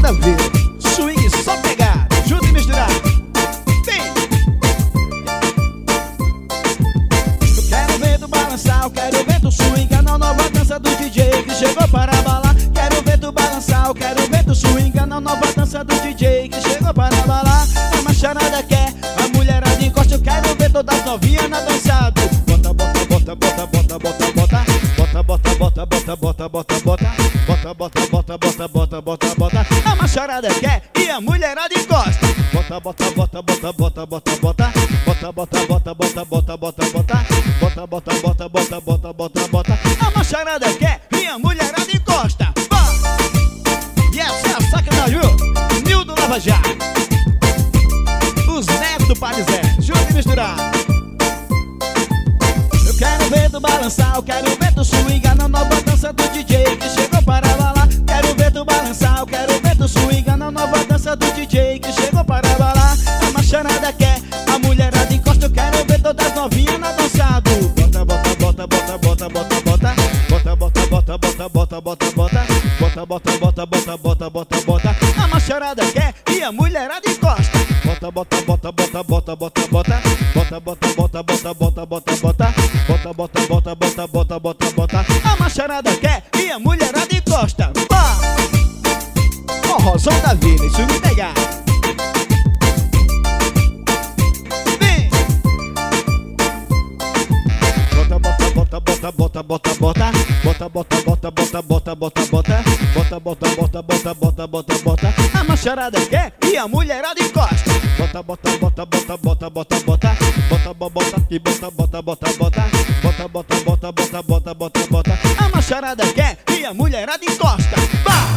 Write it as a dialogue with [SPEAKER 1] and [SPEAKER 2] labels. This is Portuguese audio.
[SPEAKER 1] Nada a ver. Swing só pegar, junto e misturar. Vem! Eu quero ver tu balançar, eu quero ver tu swingar na nova dança do DJ que chegou para abalar. Quero ver tu balançar, eu quero ver tu swingar na nova dança do DJ que chegou para abalar. A macharada quer, a mulherada encosta. Eu quero ver todas as novinhas na dançada. Bota, bota, bota, bota, bota, bota, bota. Bota, bota, bota, bota, bota, bota, bota. Bota, bota, bota, bota, bota, bota, bota. A macharada quer e a mulherada encosta. Bota, bota, bota, bota, bota, bota, bota. Bota, bota, bota, bota, bota, bota, bota. Bota, bota, bota, bota, bota, bota, bota. A macharada quer e a mulherada encosta. E essa é a sacanagem, viu? Nildo Lava Jato, os netos do Padizé, junto e misturar. Eu quero ver tu balançar, eu quero ver tu swingar na nova dança do DJ que chegou para abalar. Quero ver tu balançar, eu quero ver tu swingar na nova dança do DJ que chegou para abalar. A macharada quer, a mulherada encosta. Eu quero ver todas as novinhas na dançada. Bota, bota, bota, bota, bota, bota, bota. Bota, bota, bota, bota, bota, bota, bota. Bota, bota, bota, bota, bota, bota, bota. A macharada quer e a mulherada encosta. Bota, bota, bota, bota, bota, bota, bota. Bota, bota, bota, bota, bota, bota, bota. Bota, bota, bota, bota, bota, bota, bota. A macharada quer e a mulherada encosta. Ó, Rosão da Vila, isso me pegar. Vem! Bota, bota, bota, bota, bota, bota, bota. Bota, bota, bota, bota, bota, bota, bota. Bota, bota, bota, bota, bota, bota, bota. A macharada quer e a mulherada encosta. Bota, bota, bota, bota, bota, bota, bota. Bota, bota e bota, bota, bota, bota. Bota, bota, bota, bota, bota, bota, bota. A macharada quer e a mulherada encosta.